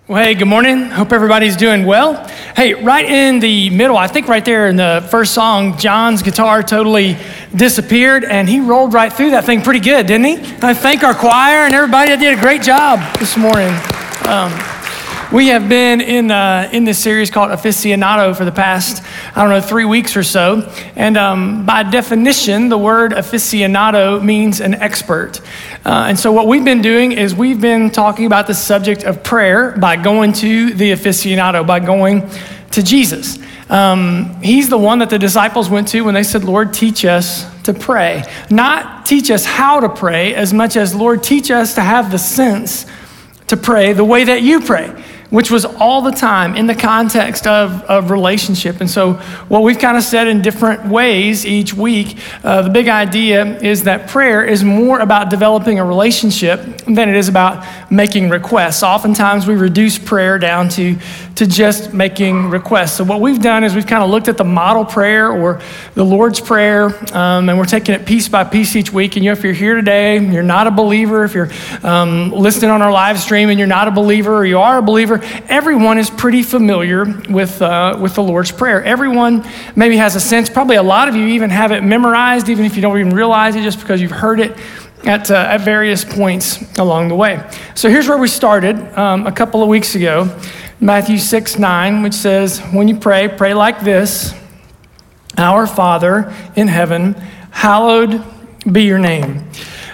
Well, hey, good morning. Hope everybody's doing well. Hey, right in the middle, I think right there in the first song, John's guitar totally disappeared and he rolled right through that thing pretty good, didn't he? I thank our choir and everybody that did a great job this morning. We have been in this series called Aficionado for the past, 3 weeks or so. And by definition, the word aficionado means an expert. And so what we've been doing is we've been talking about the subject of prayer by going to the aficionado, by going to Jesus. He's the one that the disciples went to when they said, Lord, teach us to pray. Not teach us how to pray as much as, Lord, teach us to have the sense to pray the way that you pray, which was all the time in the context of relationship. And so what we've kind of said in different ways each week, the big idea is that prayer is more about developing a relationship than it is about making requests. Oftentimes we reduce prayer down to just making requests. So what we've done is we've kind of looked at the model prayer or the Lord's Prayer, and we're taking it piece by piece each week. And if you're here today, you're not a believer, if you're listening on our live stream and you're not a believer or you are a believer, everyone is pretty familiar with the Lord's Prayer. Everyone maybe has a sense, probably a lot of you even have it memorized, even if you don't even realize it, just because you've heard it at various points along the way. So here's where we started a couple of weeks ago, Matthew 6:9, which says, when you pray, pray like this: Our Father in heaven, hallowed be your name.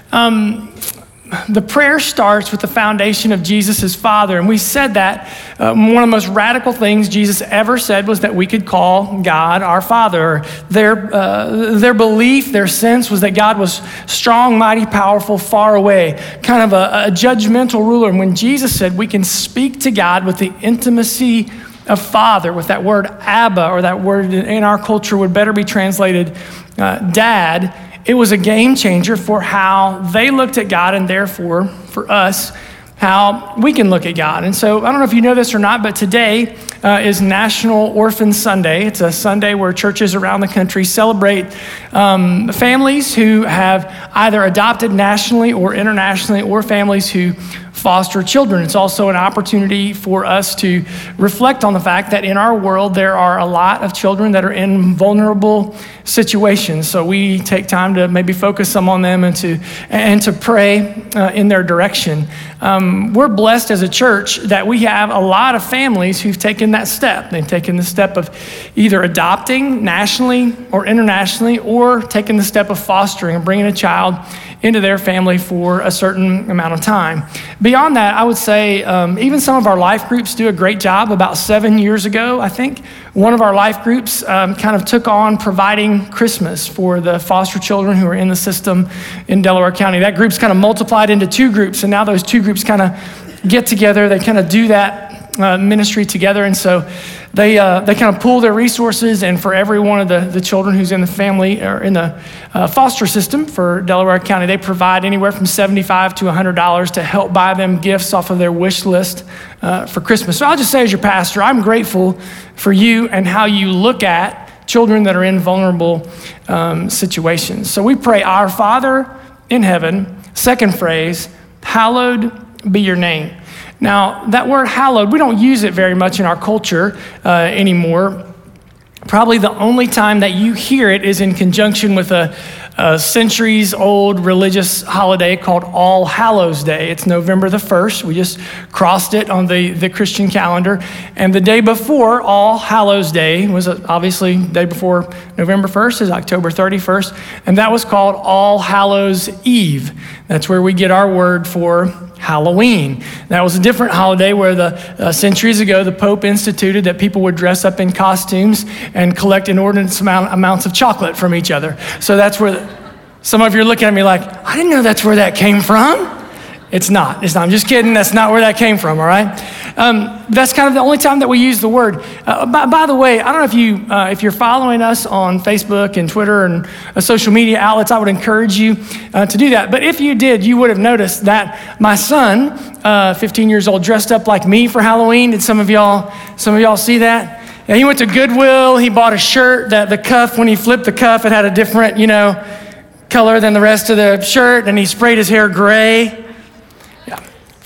The prayer starts with the foundation of Jesus' Father. And we said that one of the most radical things Jesus ever said was that we could call God our Father. Their belief, their sense was that God was strong, mighty, powerful, far away, kind of a judgmental ruler. And when Jesus said we can speak to God with the intimacy of Father, with that word Abba, or that word in our culture would better be translated Dad, it was a game changer for how they looked at God and therefore for us, how we can look at God. And so I don't know if you know this or not, but today is National Orphan Sunday. It's a Sunday where churches around the country celebrate families who have either adopted nationally or internationally, or families who foster children. It's also an opportunity for us to reflect on the fact that in our world, there are a lot of children that are in vulnerable situations. So we take time to maybe focus some on them and to pray in their direction. We're blessed as a church that we have a lot of families who've taken that step. They've taken the step of either adopting nationally or internationally, or taking the step of fostering and bringing a child into their family for a certain amount of time. Beyond that, I would say even some of our life groups do a great job. About 7 years ago, I think, one of our life groups kind of took on providing Christmas for the foster children who are in the system in Delaware County. That group's kind of multiplied into 2 groups, and now those 2 groups kind of get together. They kind of do that ministry together, and so they kind of pool their resources, and for every one of the children who's in the family or in the foster system for Delaware County, they provide anywhere from $75 to $100 to help buy them gifts off of their wish list for Christmas. So I'll just say, as your pastor, I'm grateful for you and how you look at children that are in vulnerable situations. So we pray, Our Father in heaven. Second phrase, hallowed be your name. Now, that word hallowed, we don't use it very much in our culture anymore. Probably the only time that you hear it is in conjunction with a centuries-old religious holiday called All Hallows Day. It's November the 1st. We just crossed it on the Christian calendar. And the day before All Hallows Day was obviously the day before November 1st is October 31st. And that was called All Hallows Eve. That's where we get our word for Halloween. That was a different holiday where centuries ago, the Pope instituted that people would dress up in costumes and collect inordinate amounts of chocolate from each other. So that's where some of you are looking at me like, I didn't know that's where that came from. It's not. I'm just kidding. That's not where that came from, all right? That's kind of the only time that we use the word. By the way, I don't know if you're following us on Facebook and Twitter and social media outlets, I would encourage you to do that. But if you did, you would have noticed that my son, 15 years old, dressed up like me for Halloween. Did some of y'all see that? Yeah, he went to Goodwill. He bought a shirt that the cuff, when he flipped the cuff, it had a different, color than the rest of the shirt, and he sprayed his hair gray.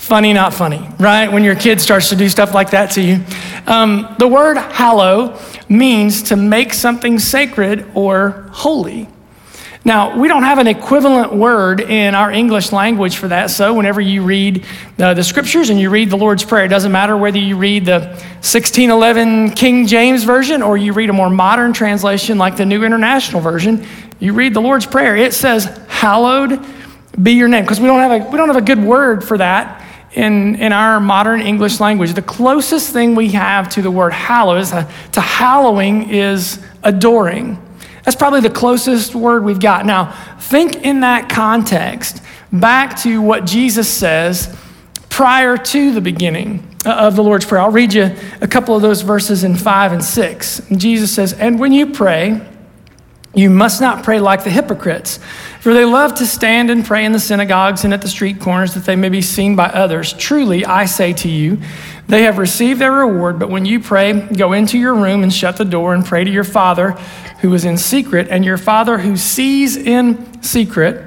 Funny, not funny, right? When your kid starts to do stuff like that to you. The word hallow means to make something sacred or holy. Now, we don't have an equivalent word in our English language for that, so whenever you read the scriptures and you read the Lord's Prayer, it doesn't matter whether you read the 1611 King James Version or you read a more modern translation like the New International Version, you read the Lord's Prayer, it says, hallowed be your name, because we don't have a good word for that in our modern English language. The closest thing we have to the word hallow to hallowing is adoring. That's probably the closest word we've got. Now, think in that context back to what Jesus says prior to the beginning of the Lord's Prayer. I'll read you a couple of those verses in 5 and 6. And Jesus says, "And when you pray, you must not pray like the hypocrites, for they love to stand and pray in the synagogues and at the street corners that they may be seen by others. Truly, I say to you, they have received their reward. But when you pray, go into your room and shut the door and pray to your Father who is in secret, and your Father who sees in secret,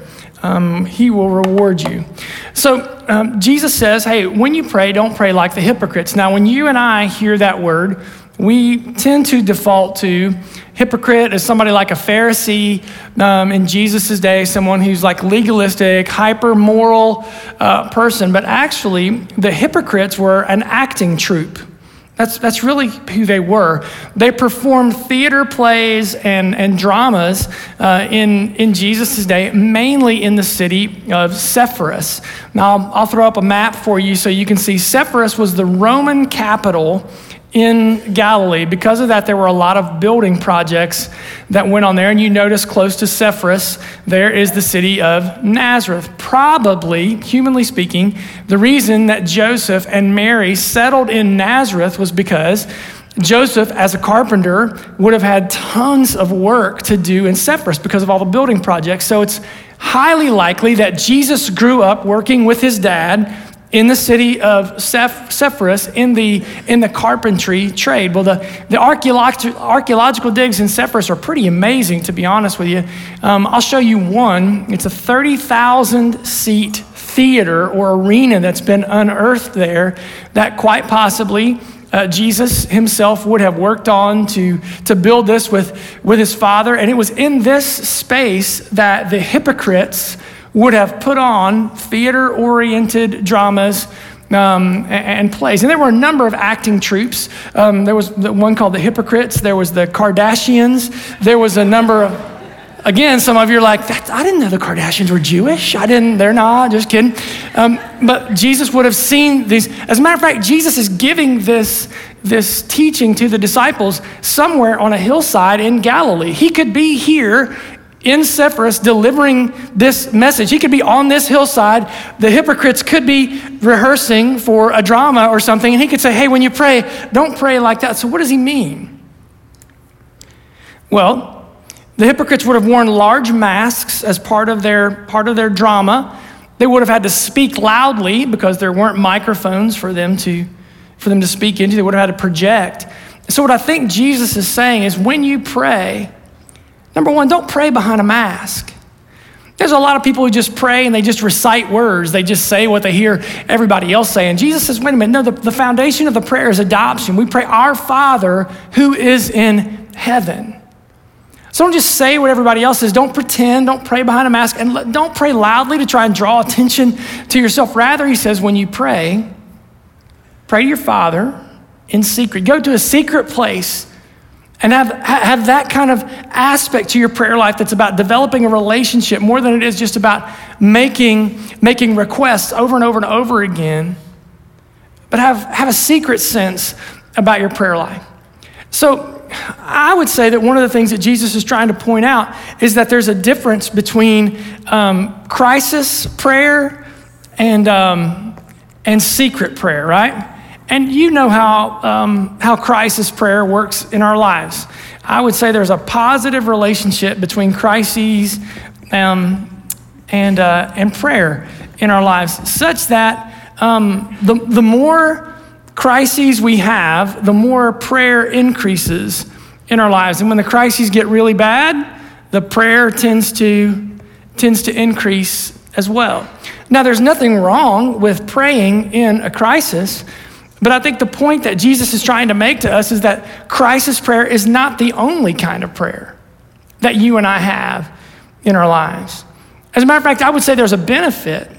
he will reward you." So Jesus says, hey, when you pray, don't pray like the hypocrites. Now, when you and I hear that word, we tend to default to hypocrite as somebody like a Pharisee in Jesus' day, someone who's like legalistic, hyper-moral person. But actually, the hypocrites were an acting troupe. That's really who they were. They performed theater plays and dramas in Jesus' day, mainly in the city of Sepphoris. Now, I'll throw up a map for you so you can see. Sepphoris was the Roman capital in Galilee. Because of that, there were a lot of building projects that went on there. And you notice close to Sepphoris, there is the city of Nazareth. Probably, humanly speaking, the reason that Joseph and Mary settled in Nazareth was because Joseph, as a carpenter, would have had tons of work to do in Sepphoris because of all the building projects. So it's highly likely that Jesus grew up working with his dad in the city of Sepphoris in the carpentry trade. Well, the archaeological digs in Sepphoris are pretty amazing, to be honest with you. I'll show you one. It's a 30,000 seat theater or arena that's been unearthed there that quite possibly Jesus himself would have worked on to build this with his Father. And it was in this space that the hypocrites would have put on theater-oriented dramas and plays. And there were a number of acting troupes. There was the one called the Hypocrites. There was the Kardashians. There was a number of, again, some of you are like, I didn't know the Kardashians were Jewish. They're not, just kidding. But Jesus would have seen these. As a matter of fact, Jesus is giving this teaching to the disciples somewhere on a hillside in Galilee. He could be here in Sepphoris delivering this message. He could be on this hillside. The hypocrites could be rehearsing for a drama or something, and he could say, hey, when you pray, don't pray like that. So what does he mean? Well, the hypocrites would have worn large masks as part of their drama. They would have had to speak loudly because there weren't microphones for them to speak into. They would have had to project. So what I think Jesus is saying is when you pray, number one, don't pray behind a mask. There's a lot of people who just pray and they just recite words. They just say what they hear everybody else say. And Jesus says, wait a minute, no, the foundation of the prayer is adoption. We pray, our Father who is in heaven. So don't just say what everybody else says. Don't pretend, don't pray behind a mask, and don't pray loudly to try and draw attention to yourself. Rather, he says, when you pray to your Father in secret. Go to a secret place and have that kind of aspect to your prayer life that's about developing a relationship more than it is just about making requests over and over and over again. But have a secret sense about your prayer life. So I would say that one of the things that Jesus is trying to point out is that there's a difference between crisis prayer and secret prayer, right? And you know how crisis prayer works in our lives. I would say there's a positive relationship between crises and prayer in our lives, such that the more crises we have, the more prayer increases in our lives. And when the crises get really bad, the prayer tends to increase as well. Now, there's nothing wrong with praying in a crisis, but I think the point that Jesus is trying to make to us is that crisis prayer is not the only kind of prayer that you and I have in our lives. As a matter of fact, I would say there's a benefit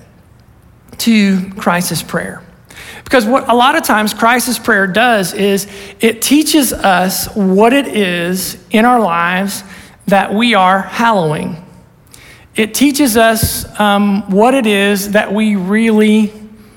to crisis prayer. Because what a lot of times crisis prayer does is it teaches us what it is in our lives that we are hallowing. It teaches us what it is that we really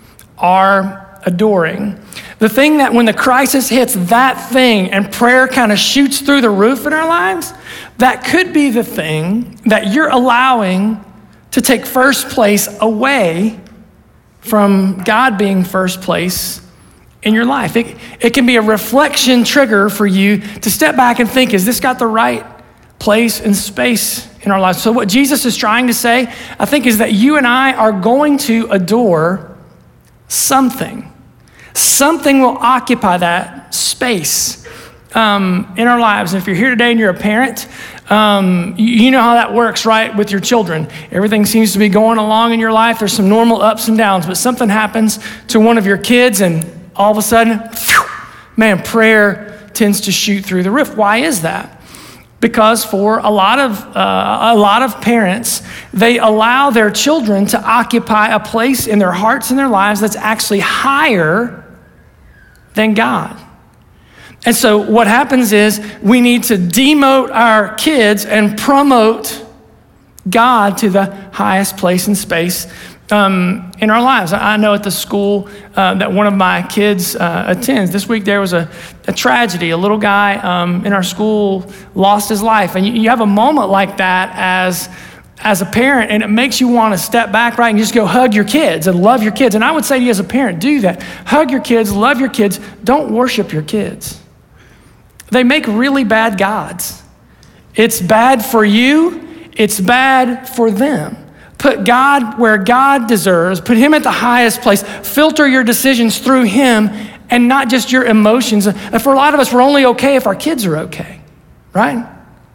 are adoring. The thing that when the crisis hits that thing and prayer kind of shoots through the roof in our lives, that could be the thing that you're allowing to take first place away from God being first place in your life. It can be a reflection trigger for you to step back and think, is this got the right place and space in our lives? So what Jesus is trying to say, I think, is that you and I are going to adore something. Something will occupy that space in our lives. And if you're here today and you're a parent, you know how that works, right, with your children. Everything seems to be going along in your life. There's some normal ups and downs, but something happens to one of your kids and all of a sudden, man, prayer tends to shoot through the roof. Why is that? Because for a lot of parents, they allow their children to occupy a place in their hearts and their lives that's actually higher than God. And so what happens is we need to demote our kids and promote God to the highest place and space in our lives. I know at the school that one of my kids attends, this week there was a tragedy. A little guy in our school lost his life. And you have a moment like that as a parent, and it makes you want to step back, right, and just go hug your kids and love your kids. And I would say to you as a parent, do that. Hug your kids, love your kids. Don't worship your kids. They make really bad gods. It's bad for you. It's bad for them. Put God where God deserves. Put him at the highest place. Filter your decisions through him and not just your emotions. And for a lot of us, we're only okay if our kids are okay, right?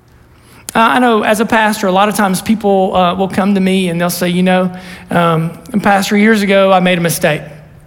I know as a pastor, a lot of times people will come to me and they'll say, Pastor, years ago, I made a mistake.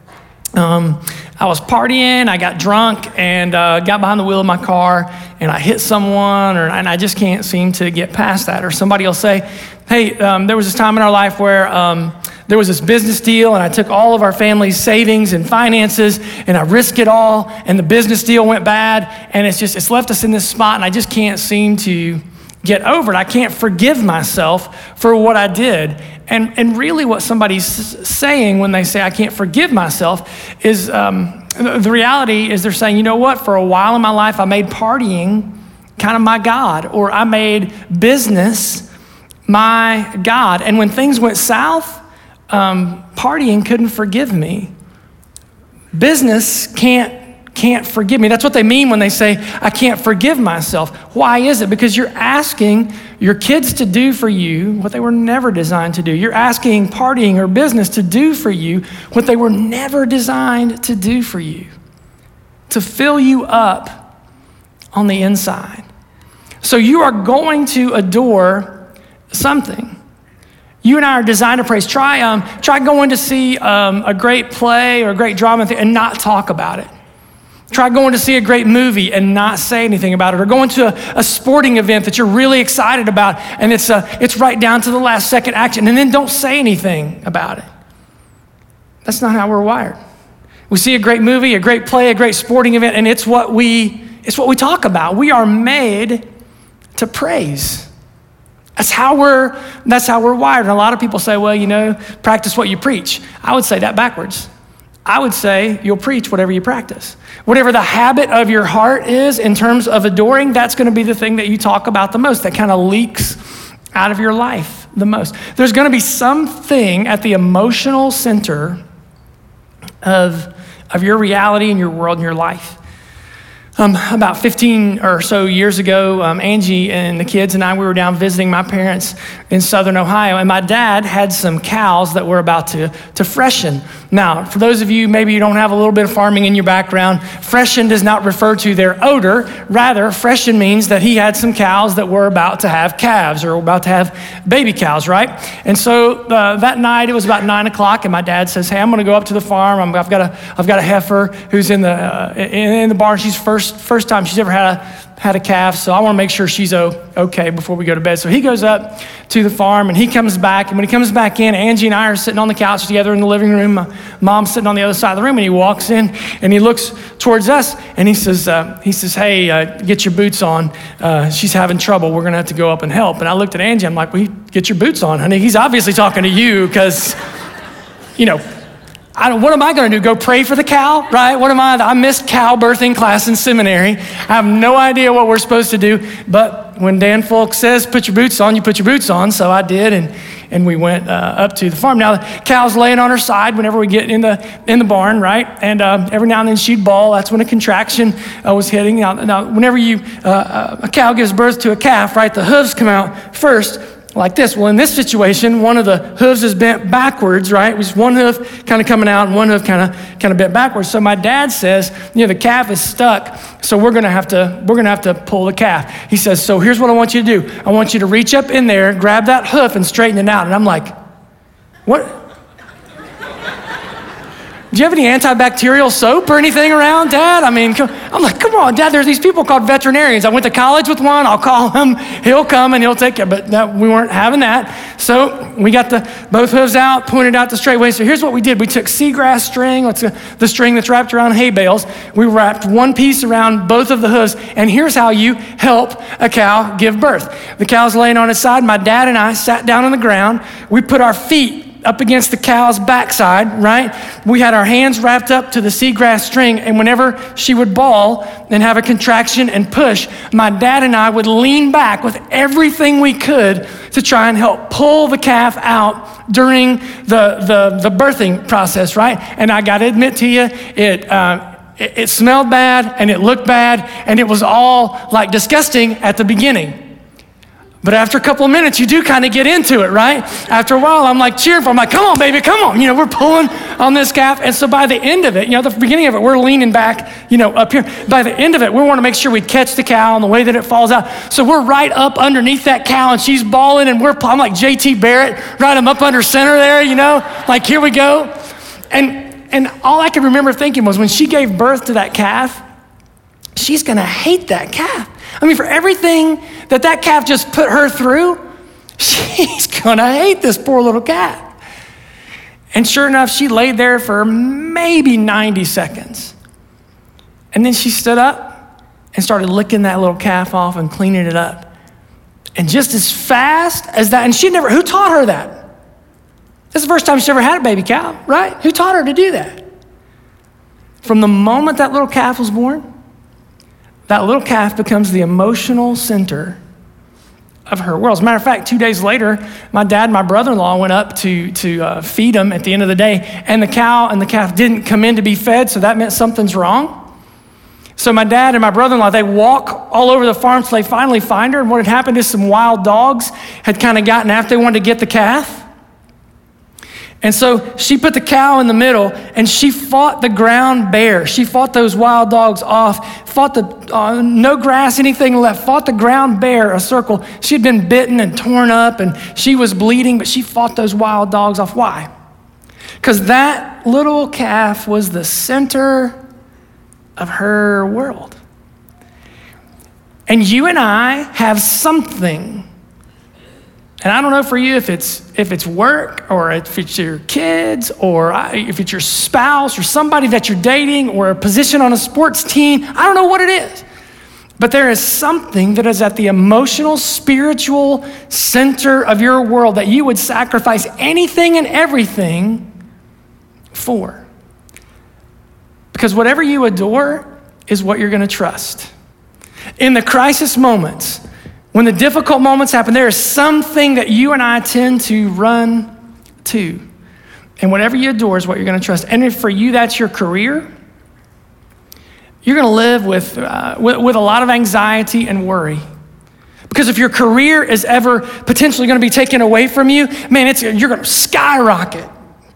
I was partying, I got drunk, and got behind the wheel of my car, and I hit someone, and I just can't seem to get past that. Or somebody will say, hey, there was this time in our life where there was this business deal, and I took all of our family's savings and finances, and I risked it all, and the business deal went bad, and it's left us in this spot, and I just can't seem to get over it. I can't forgive myself for what I did. And really what somebody's saying when they say, I can't forgive myself, is the reality is they're saying, you know what, for a while in my life, I made partying kind of my God, or I made business my God. And when things went south, partying couldn't forgive me. Business can't forgive me. That's what they mean when they say, I can't forgive myself. Why is it? Because you're asking your kids to do for you what they were never designed to do. You're asking partying or business to do for you what they were never designed to do for you, to fill you up on the inside. So you are going to adore something. You and I are designed to praise. Try going to see a great play or a great drama and not talk about it. Try going to see a great movie and not say anything about it, or going to a sporting event that you're really excited about and it's right down to the last second action, and then don't say anything about it. That's not how we're wired. We see a great movie, a great play, a great sporting event, and it's what we talk about. We are made to praise. That's how we're wired. And a lot of people say, well, practice what you preach. I would say that backwards. I would say you'll preach whatever you practice. Whatever the habit of your heart is in terms of adoring, that's going to be the thing that you talk about the most, that kind of leaks out of your life the most. There's going to be something at the emotional center of your reality and your world and your life. About 15 or so years ago, Angie and the kids and I, we were down visiting my parents in Southern Ohio, and my dad had some cows that were about to freshen. Now, for those of you, maybe you don't have a little bit of farming in your background, freshen does not refer to their odor. Rather, freshen means that he had some cows that were about to have calves or about to have baby cows, right? And so that night, it was about 9 o'clock, and my dad says, hey, I'm going to go up to the farm. I've got a heifer who's in the barn. She's first time she's ever had a calf, so I want to make sure she's okay before we go to bed. So he goes up to the farm, and he comes back, and when he comes back in, Angie and I are sitting on the couch together in the living room. My mom's sitting on the other side of the room, and he walks in, and he looks towards us, and he says, hey, get your boots on. She's having trouble. We're going to have to go up and help. And I looked at Angie. I'm like, well, get your boots on, honey. He's obviously talking to you because, what am I going to do? Go pray for the cow, right? I missed cow birthing class in seminary. I have no idea what we're supposed to do. But when Dan Folk says, put your boots on, you put your boots on. So I did, and we went up to the farm. Now, the cow's laying on her side whenever we get in the barn, right? And every now and then she'd bawl. That's when a contraction was hitting. Now whenever a cow gives birth to a calf, right, the hooves come out first, like this. Well, in this situation, one of the hooves is bent backwards, right? It was one hoof kind of coming out and one hoof kind of bent backwards. So my dad says, the calf is stuck, so we're gonna have to pull the calf. He says, so here's what I want you to do. I want you to reach up in there, grab that hoof, and straighten it out. And I'm like, what? Do you have any antibacterial soap or anything around, Dad? I'm like, come on, Dad, there's these people called veterinarians. I went to college with one. I'll call him. He'll come and he'll take care. But we weren't having that. So we got both hooves out, pointed out the straight way. So here's what we did. We took seagrass string, the string that's wrapped around hay bales. We wrapped one piece around both of the hooves. And here's how you help a cow give birth. The cow's laying on its side. My dad and I sat down on the ground. We put our feet up against the cow's backside, right? We had our hands wrapped up to the seagrass string, and whenever she would bawl and have a contraction and push, my dad and I would lean back with everything we could to try and help pull the calf out during the birthing process, right? And I got to admit to you, it smelled bad and it looked bad and it was all like disgusting at the beginning. But after a couple of minutes, you do kind of get into it, right? After a while, I'm like cheering for him. I'm like, come on, baby, come on. We're pulling on this calf. And so by the end of it, the beginning of it, we're leaning back, up here. By the end of it, we want to make sure we catch the cow and the way that it falls out. So we're right up underneath that cow, and she's bawling, and I'm like J.T. Barrett, right? I'm up under center there, like here we go. And all I could remember thinking was when she gave birth to that calf, she's going to hate that calf. For everything that calf just put her through, she's gonna hate this poor little cat. And sure enough, she laid there for maybe 90 seconds. And then she stood up and started licking that little calf off and cleaning it up. And just as fast as that, and who taught her that? This is the first time she ever had a baby cow, right? Who taught her to do that? From the moment that little calf was born, that little calf becomes the emotional center of her world. As a matter of fact, 2 days later, my dad and my brother-in-law went up to feed them at the end of the day, and the cow and the calf didn't come in to be fed, so that meant something's wrong. So my dad and my brother-in-law, they walk all over the farm till they finally find her, and what had happened is some wild dogs had kind of gotten after, they wanted to get the calf. And so she put the cow in the middle, and she fought the ground bare. She fought those wild dogs off, fought no grass, anything left, fought the ground bare, a circle. She had been bitten and torn up, and she was bleeding, but she fought those wild dogs off. Why? Because that little calf was the center of her world. And you and I have something. And I don't know for you if it's work or if it's your kids or if it's your spouse or somebody that you're dating or a position on a sports team. I don't know what it is. But there is something that is at the emotional, spiritual center of your world that you would sacrifice anything and everything for. Because whatever you adore is what you're going to trust. In the crisis moments, when the difficult moments happen, there is something that you and I tend to run to. And whatever you adore is what you're going to trust. And if for you that's your career, you're going to live with a lot of anxiety and worry. Because if your career is ever potentially going to be taken away from you, man, you're going to skyrocket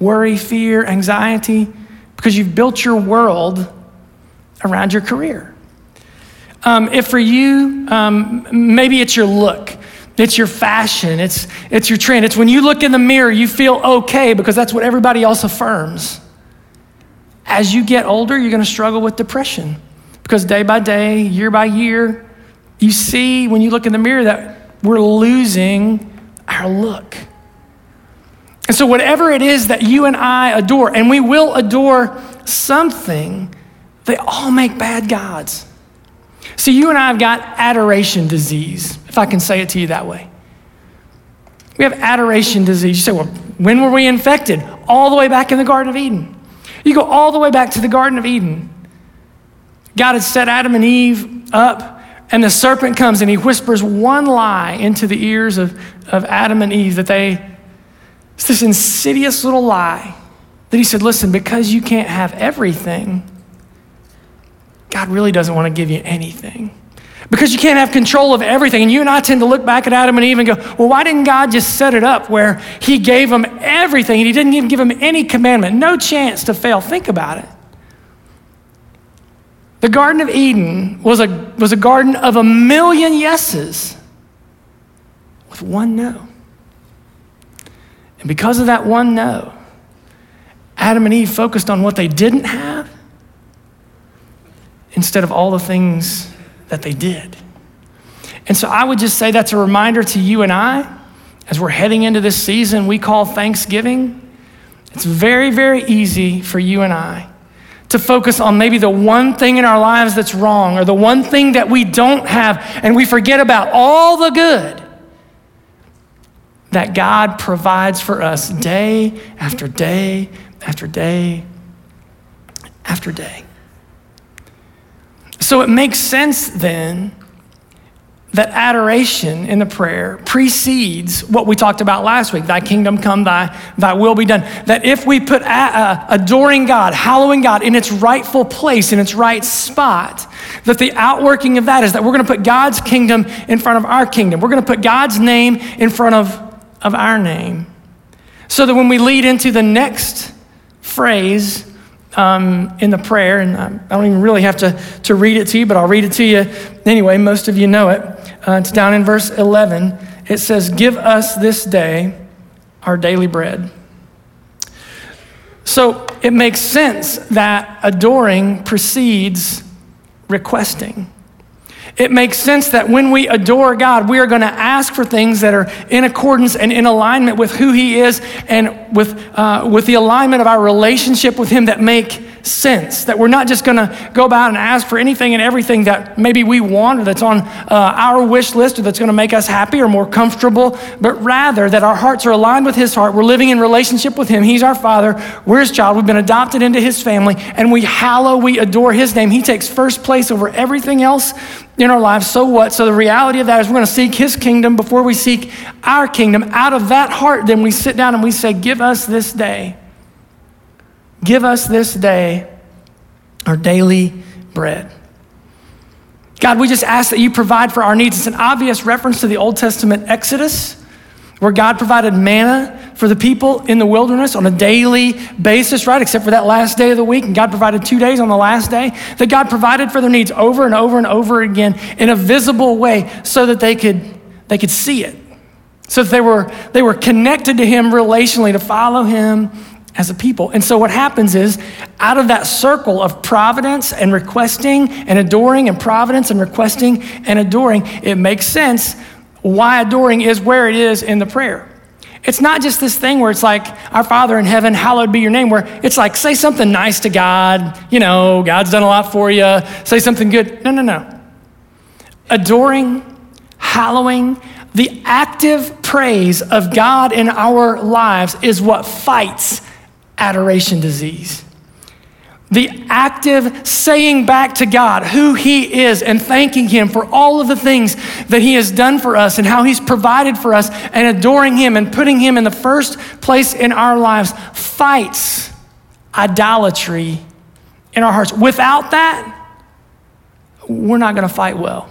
worry, fear, anxiety, because you've built your world around your career. If for you, maybe it's your look, it's your fashion, it's your trend. It's when you look in the mirror, you feel okay because that's what everybody else affirms. As you get older, you're gonna struggle with depression because day by day, year by year, you see when you look in the mirror that we're losing our look. And so whatever it is that you and I adore, and we will adore something, they all make bad gods. See, you and I have got adoration disease, if I can say it to you that way. We have adoration disease. You say, well, when were we infected? All the way back in the Garden of Eden. You go all the way back to the Garden of Eden. God had set Adam and Eve up, and the serpent comes and he whispers one lie into the ears of Adam and Eve it's this insidious little lie that he said, listen, because you can't have everything, God really doesn't want to give you anything. Because you can't have control of everything. And you and I tend to look back at Adam and Eve and go, well, why didn't God just set it up where he gave them everything and he didn't even give them any commandment, no chance to fail? Think about it. The Garden of Eden was a garden of 1,000,000 yeses with one no. And because of that one no, Adam and Eve focused on what they didn't have instead of all the things that they did. And so I would just say that's a reminder to you and I, as we're heading into this season we call Thanksgiving. It's very, very easy for you and I to focus on maybe the one thing in our lives that's wrong or the one thing that we don't have, and we forget about all the good that God provides for us day after day after day after day. So it makes sense then that adoration in the prayer precedes what we talked about last week, thy kingdom come, thy will be done. That if we put adoring God, hallowing God in its rightful place, in its right spot, that the outworking of that is that we're gonna put God's kingdom in front of our kingdom. We're gonna put God's name in front of our name. So that when we lead into the next phrase in the prayer, and I don't even really have to read it to you, but I'll read it to you anyway. Most of you know it. It's down in verse 11. It says, give us this day our daily bread. So it makes sense that adoring precedes requesting. It makes sense that when we adore God, we are going to ask for things that are in accordance and in alignment with who he is and with the alignment of our relationship with him that make sense. That we're not just going to go about and ask for anything and everything that maybe we want or that's on our wish list or that's going to make us happy or more comfortable, but rather that our hearts are aligned with his heart. We're living in relationship with him. He's our father. We're his child. We've been adopted into his family, and we adore his name. He takes first place over everything else in our lives. So what? So the reality of that is we're going to seek his kingdom before we seek our kingdom. Out of that heart, then we sit down and we say, give us this day. Give us this day our daily bread. God, we just ask that you provide for our needs. It's an obvious reference to the Old Testament Exodus, where God provided manna for the people in the wilderness on a daily basis, right? Except for that last day of the week. And God provided 2 days on the last day. That God provided for their needs over and over and over again in a visible way so that they could see it. So that they were connected to him relationally, to follow him as a people. And so what happens is, out of that circle of providence and requesting and adoring and providence and requesting and adoring, it makes sense why adoring is where it is in the prayer. It's not just this thing where it's like, our Father in heaven, hallowed be your name, where it's like, say something nice to God, God's done a lot for you, say something good. No. Adoring, hallowing, the active praise of God in our lives is what fights adoration disease. The active saying back to God who he is and thanking him for all of the things that he has done for us and how he's provided for us, and adoring him and putting him in the first place in our lives fights idolatry in our hearts. Without that, we're not going to fight well.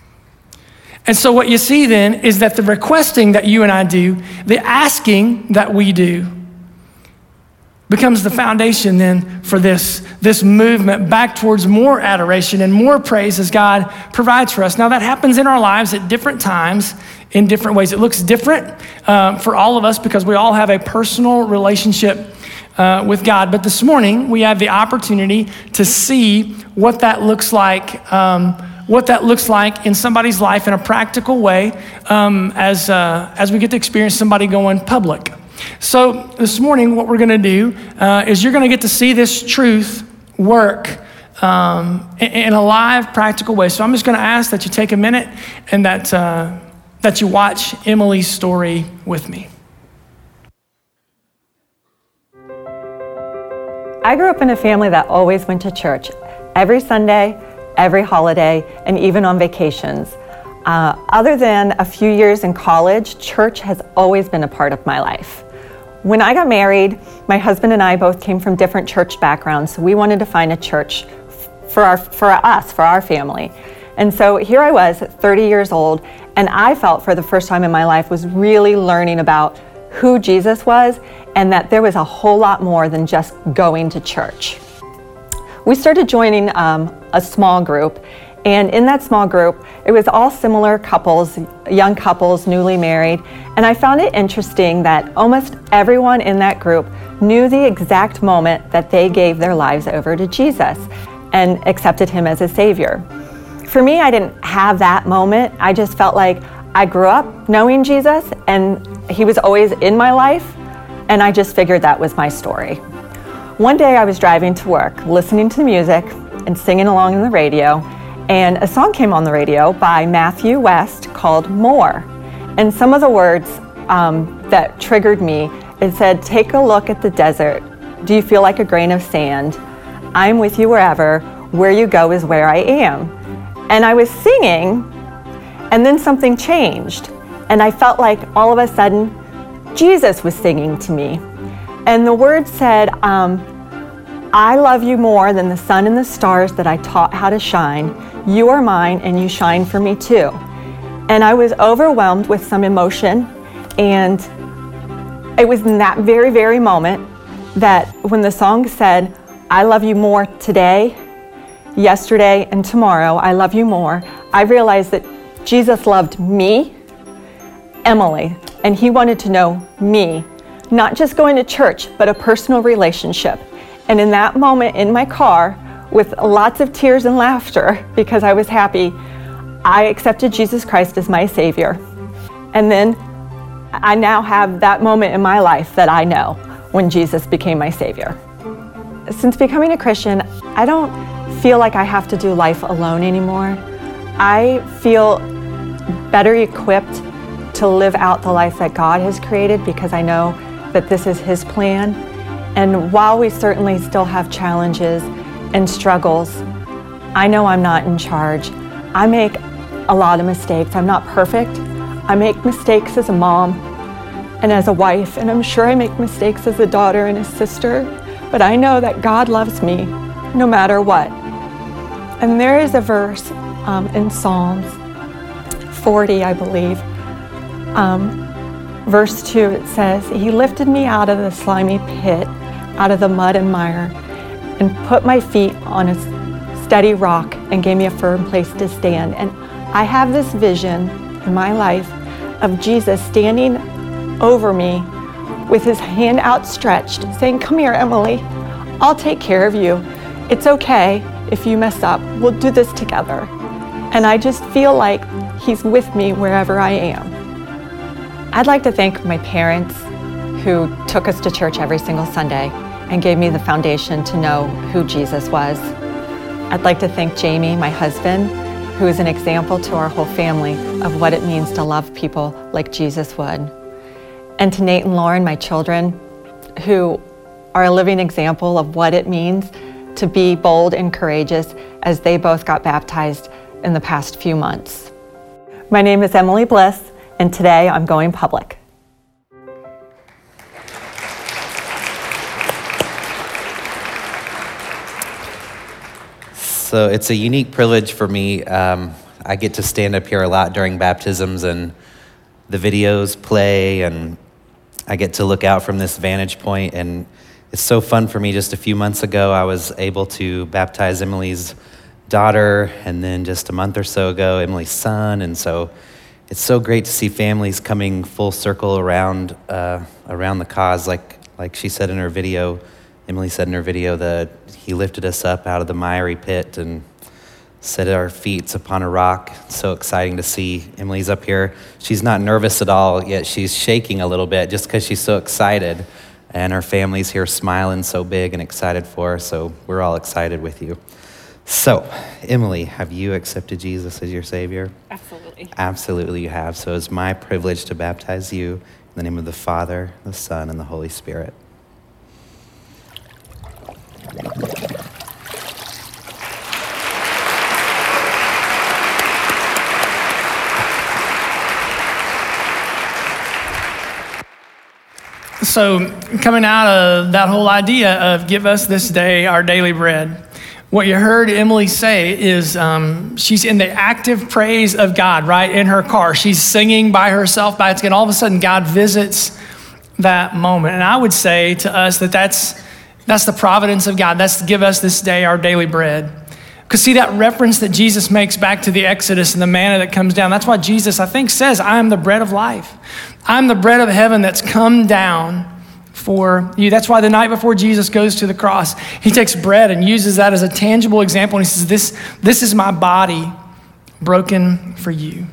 And so what you see then is that the requesting that you and I do, the asking that we do, becomes the foundation then for this movement back towards more adoration and more praise as God provides for us. Now that happens in our lives at different times in different ways. It looks different for all of us because we all have a personal relationship with God. But this morning we have the opportunity to see what that looks like in somebody's life in a practical way as we get to experience somebody going public. So this morning, what we're going to do is you're going to get to see this truth work in a live, practical way. So I'm just going to ask that you take a minute and that you watch Emily's story with me. I grew up in a family that always went to church every Sunday, every holiday, and even on vacations. Other than a few years in college, church has always been a part of my life. When I got married, my husband and I both came from different church backgrounds, so we wanted to find a church for our family. And so here I was, 30 years old, and I felt for the first time in my life was really learning about who Jesus was and that there was a whole lot more than just going to church. We started joining a small group, and in that small group, it was all similar couples, young couples, newly married, and I found it interesting that almost everyone in that group knew the exact moment that they gave their lives over to Jesus and accepted him as a savior. For me, I didn't have that moment. I just felt like I grew up knowing Jesus, and he was always in my life, and I just figured that was my story. One day I was driving to work, listening to music and singing along on the radio, and a song came on the radio by Matthew West called More. And some of the words that triggered me, it said, "Take a look at the desert. Do you feel like a grain of sand? I'm with you wherever. Where you go is where I am." And I was singing, and then something changed. And I felt like all of a sudden, Jesus was singing to me. And the words said, I love you more than the sun and the stars that I taught how to shine. You are mine and you shine for me too. And I was overwhelmed with some emotion, and it was in that very, very moment that when the song said, I love you more today, yesterday, and tomorrow, I love you more, I realized that Jesus loved me, Emily, and he wanted to know me, not just going to church, but a personal relationship. And in that moment in my car, with lots of tears and laughter because I was happy, I accepted Jesus Christ as my Savior. And then I now have that moment in my life that I know when Jesus became my Savior. Since becoming a Christian, I don't feel like I have to do life alone anymore. I feel better equipped to live out the life that God has created because I know that this is his plan. And while we certainly still have challenges and struggles, I know I'm not in charge. I make a lot of mistakes. I'm not perfect. I make mistakes as a mom and as a wife, and I'm sure I make mistakes as a daughter and a sister, but I know that God loves me no matter what. And there is a verse in Psalms 40, I believe, verse 2, it says, he lifted me out of the slimy pit, out of the mud and mire, and put my feet on a steady rock and gave me a firm place to stand. And I have this vision in my life of Jesus standing over me with his hand outstretched, saying, come here, Emily, I'll take care of you. It's okay if you mess up. We'll do this together. And I just feel like he's with me wherever I am. I'd like to thank my parents who took us to church every single Sunday and gave me the foundation to know who Jesus was. I'd like to thank Jamie, my husband, who is an example to our whole family of what it means to love people like Jesus would. And to Nate and Lauren, my children, who are a living example of what it means to be bold and courageous as they both got baptized in the past few months. My name is Emily Bliss, and today I'm going public. So it's a unique privilege for me. I get to stand up here a lot during baptisms and the videos play, and I get to look out from this vantage point and it's so fun for me. Just a few months ago, I was able to baptize Emily's daughter, and then just a month or so ago, Emily's son. And so it's so great to see families coming full circle around the cause. Like she said in her video, Emily said in her video that he lifted us up out of the miry pit and set our feet upon a rock. So exciting to see. Emily's up here. She's not nervous at all, yet she's shaking a little bit just because she's so excited. And her family's here smiling so big and excited for her. So we're all excited with you. So, Emily, have you accepted Jesus as your Savior? Absolutely. Absolutely you have. So it's my privilege to baptize you in the name of the Father, the Son, and the Holy Spirit. So coming out of that whole idea of give us this day our daily bread, what you heard Emily say is she's in the active praise of God, right? In her car. She's singing by herself, and all of a sudden God visits that moment. And I would say to us that that's the providence of God. That's to give us this day our daily bread. Because see, that reference that Jesus makes back to the Exodus and the manna that comes down, that's why Jesus, I think, says, I am the bread of life. I'm the bread of heaven that's come down for you. That's why the night before Jesus goes to the cross, he takes bread and uses that as a tangible example. And he says, this is my body broken for you.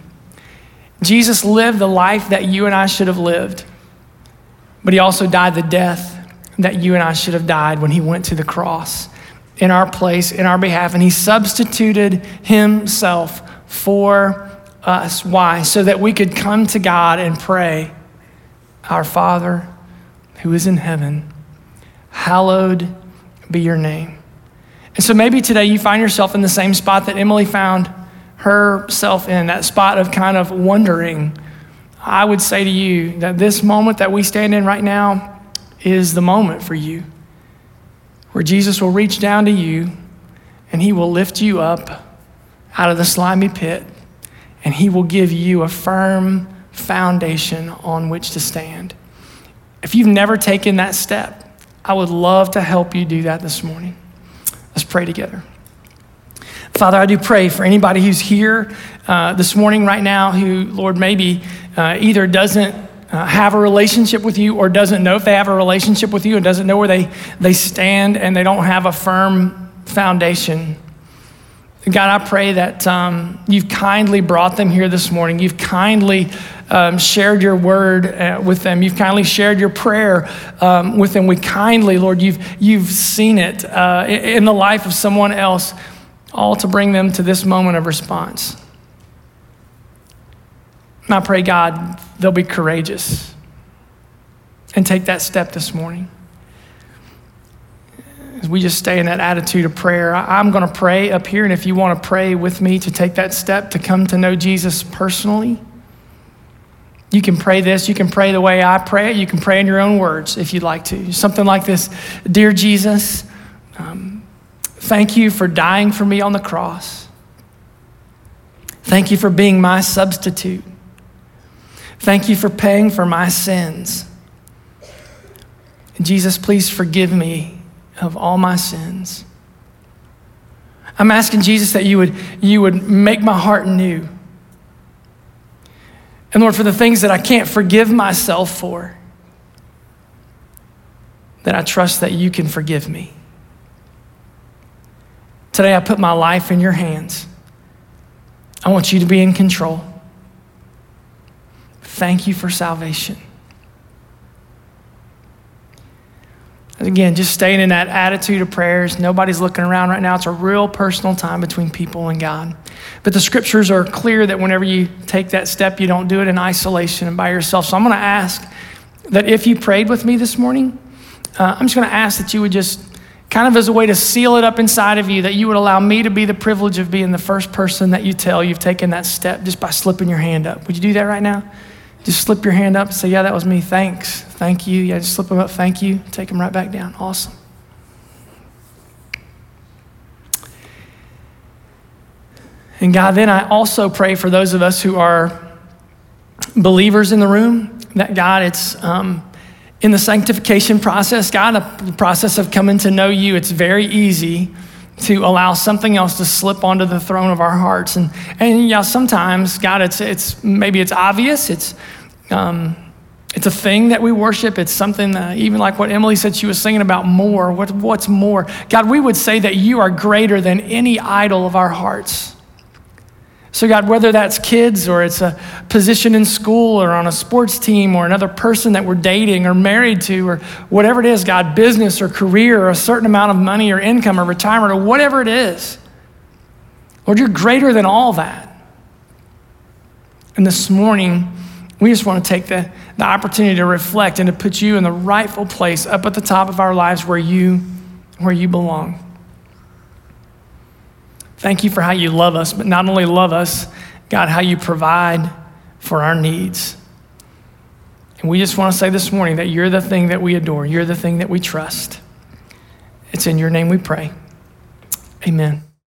Jesus lived the life that you and I should have lived, but he also died the death that you and I should have died when he went to the cross in our place, in our behalf. And he substituted himself for us. Why? So that we could come to God and pray, our Father who is in heaven, hallowed be your name. And so maybe today you find yourself in the same spot that Emily found herself in, that spot of kind of wondering. I would say to you that this moment that we stand in right now is the moment for you, where Jesus will reach down to you and he will lift you up out of the slimy pit, and he will give you a firm foundation on which to stand. If you've never taken that step, I would love to help you do that this morning. Let's pray together. Father, I do pray for anybody who's here this morning right now who, Lord, maybe either doesn't have a relationship with you or doesn't know if they have a relationship with you and doesn't know where they stand and they don't have a firm foundation. God, I pray that you've kindly brought them here this morning. You've kindly shared your word with them. You've kindly shared your prayer with them. We kindly, Lord, you've seen it in the life of someone else, all to bring them to this moment of response. And I pray, God, they'll be courageous and take that step this morning. As we just stay in that attitude of prayer, I'm going to pray up here, and if you want to pray with me to take that step to come to know Jesus personally, you can pray this. You can pray the way I pray it. You can pray in your own words if you'd like to. Something like this: Dear Jesus, thank you for dying for me on the cross. Thank you for being my substitute. Thank you for paying for my sins. Jesus, please forgive me of all my sins. I'm asking Jesus that you would make my heart new. And Lord, for the things that I can't forgive myself for, that I trust that you can forgive me. Today I put my life in your hands. I want you to be in control. Thank you for salvation. Again, just staying in that attitude of prayers. Nobody's looking around right now. It's a real personal time between people and God. But the scriptures are clear that whenever you take that step, you don't do it in isolation and by yourself. So I'm going to ask that if you prayed with me this morning, I'm just going to ask that you would just kind of as a way to seal it up inside of you, that you would allow me to be the privilege of being the first person that you tell you've taken that step just by slipping your hand up. Would you do that right now? Just slip your hand up and say, yeah, that was me. Thanks. Thank you. Yeah, just slip them up. Thank you. Take them right back down. Awesome. And God, then I also pray for those of us who are believers in the room, that God, In the sanctification process, God, the process of coming to know you, it's very easy to allow something else to slip onto the throne of our hearts. And yeah, sometimes, God, it's maybe it's obvious, it's a thing that we worship. It's something that, even like what Emily said she was singing about more. What's more? God, we would say that you are greater than any idol of our hearts. So God, whether that's kids or it's a position in school or on a sports team or another person that we're dating or married to or whatever it is, God, business or career or a certain amount of money or income or retirement or whatever it is, Lord, you're greater than all that. And this morning, we just want to take the opportunity to reflect and to put you in the rightful place up at the top of our lives where you belong. Thank you for how you love us, but not only love us, God, how you provide for our needs. And we just want to say this morning that you're the thing that we adore. You're the thing that we trust. It's in your name we pray. Amen.